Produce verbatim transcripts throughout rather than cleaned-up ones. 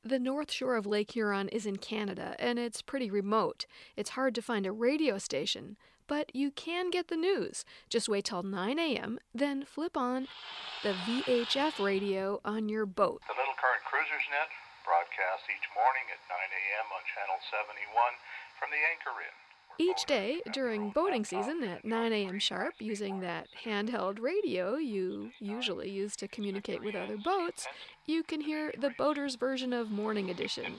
The north shore of Lake Huron is in Canada, and it's pretty remote. It's hard to find a radio station, but you can get the news. Just wait till nine a.m., then flip on the V H F radio on your boat. The Little Current Cruisers Net broadcasts each morning at nine a.m. on Channel seventy-one from the Anchor Inn. Each day during boating season at nine a.m. sharp, using that handheld radio you usually use to communicate with other boats, you can hear the boater's version of Morning Edition,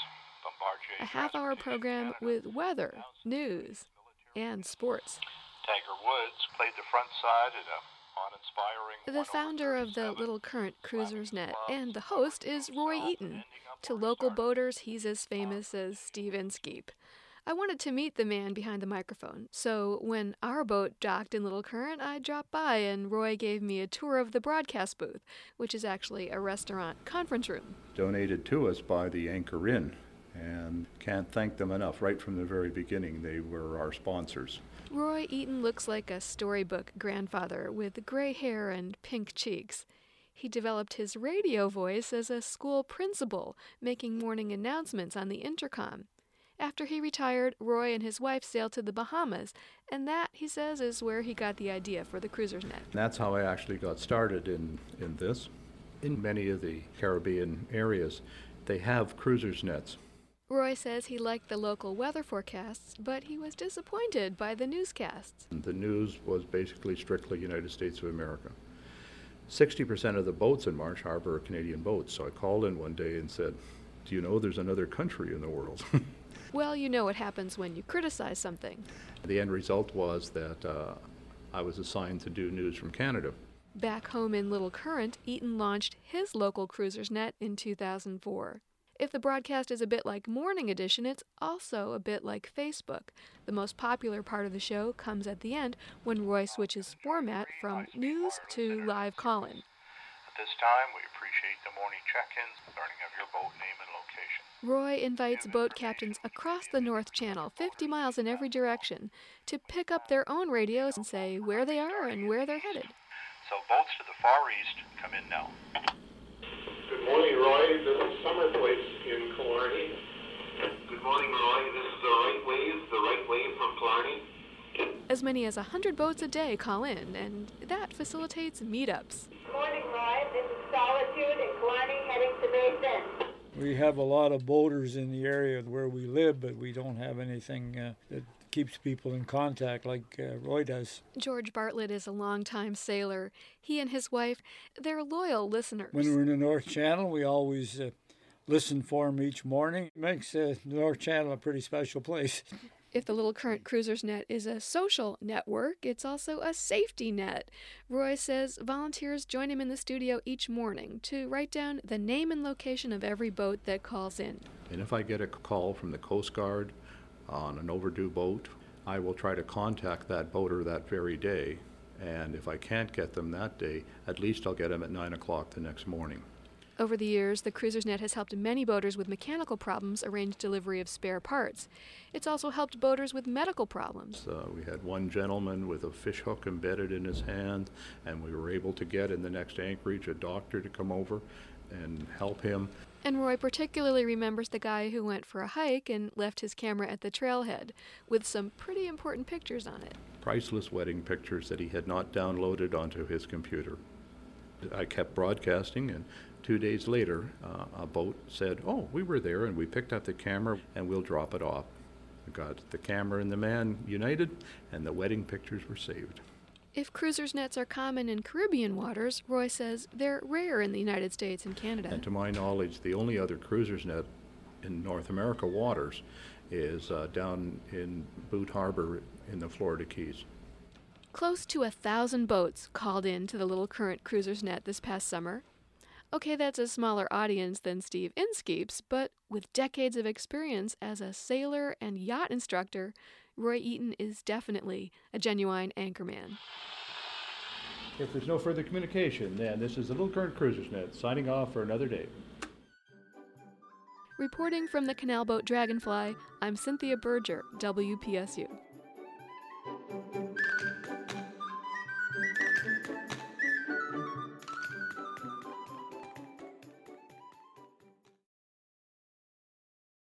a half-hour program with weather, news, and sports. Tiger Woods played the front side at a awe-inspiring... The founder of the Little Current Cruisers Net and the host is Roy Eaton. To local boaters, he's as famous as Steve Inskeep. I wanted to meet the man behind the microphone, so when our boat docked in Little Current, I dropped by and Roy gave me a tour of the broadcast booth, which is actually a restaurant conference room. Donated to us by the Anchor Inn, and can't thank them enough. Right from the very beginning, they were our sponsors. Roy Eaton looks like a storybook grandfather with gray hair and pink cheeks. He developed his radio voice as a school principal, making morning announcements on the intercom. After he retired, Roy and his wife sailed to the Bahamas, and that, he says, is where he got the idea for the Cruisers Net. That's how I actually got started in, in this. In many of the Caribbean areas, they have cruisers nets. Roy says he liked the local weather forecasts, but he was disappointed by the newscasts. The news was basically strictly United States of America. sixty percent of the boats in Marsh Harbor are Canadian boats, so I called in one day and said, "Do you know there's another country in the world?" Well, you know what happens when you criticize something. The end result was that uh, I was assigned to do news from Canada. Back home in Little Current, Eaton launched his local Cruisers Net in two thousand four. If the broadcast is a bit like Morning Edition, it's also a bit like Facebook. The most popular part of the show comes at the end when Roy switches format from news to live call-in. At this time, we appreciate the morning check-ins, learning of your boat name and location. Roy invites boat captains across the North Channel, fifty miles in every direction, to pick up their own radios and say where they are and where they're headed. So boats to the far east come in now. Good morning, Roy. This is Summer Place in Killarney. Good morning, Roy. This is the right wave, the right wave from Killarney. As many as one hundred boats a day call in, and that facilitates meetups. Good morning, Roy. This is Solitude in Killarney heading to Basin. We have a lot of boaters in the area where we live, but we don't have anything uh, that keeps people in contact like uh, Roy does. George Bartlett is a longtime sailor. He and his wife, they're loyal listeners. When we're in the North Channel, we always uh, listen for them each morning. It makes uh, the North Channel a pretty special place. If the Little Current Cruisers Net is a social network, it's also a safety net. Roy says volunteers join him in the studio each morning to write down the name and location of every boat that calls in. And if I get a call from the Coast Guard on an overdue boat, I will try to contact that boater that very day. And if I can't get them that day, at least I'll get them at nine o'clock the next morning. Over the years, the Cruisers Net has helped many boaters with mechanical problems arrange delivery of spare parts. It's also helped boaters with medical problems. Uh, we had one gentleman with a fish hook embedded in his hand, and we were able to get in the next anchorage a doctor to come over and help him. And Roy particularly remembers the guy who went for a hike and left his camera at the trailhead with some pretty important pictures on it. Priceless wedding pictures that he had not downloaded onto his computer. I kept broadcasting, and two days later, uh, a boat said, "Oh, we were there, and we picked up the camera, and we'll drop it off." We got the camera and the man united, and the wedding pictures were saved. If cruisers nets are common in Caribbean waters, Roy says they're rare in the United States and Canada. And to my knowledge, the only other cruisers net in North America waters is uh, down in Boot Harbor in the Florida Keys. Close to a thousand boats called in to the Little Current Cruisers Net this past summer. Okay, that's a smaller audience than Steve Inskeep's, but with decades of experience as a sailor and yacht instructor, Roy Eaton is definitely a genuine anchorman. If there's no further communication, then this is the Little Current Cruisers Net, signing off for another day. Reporting from the Canal Boat Dragonfly, I'm Cynthia Berger, W P S U.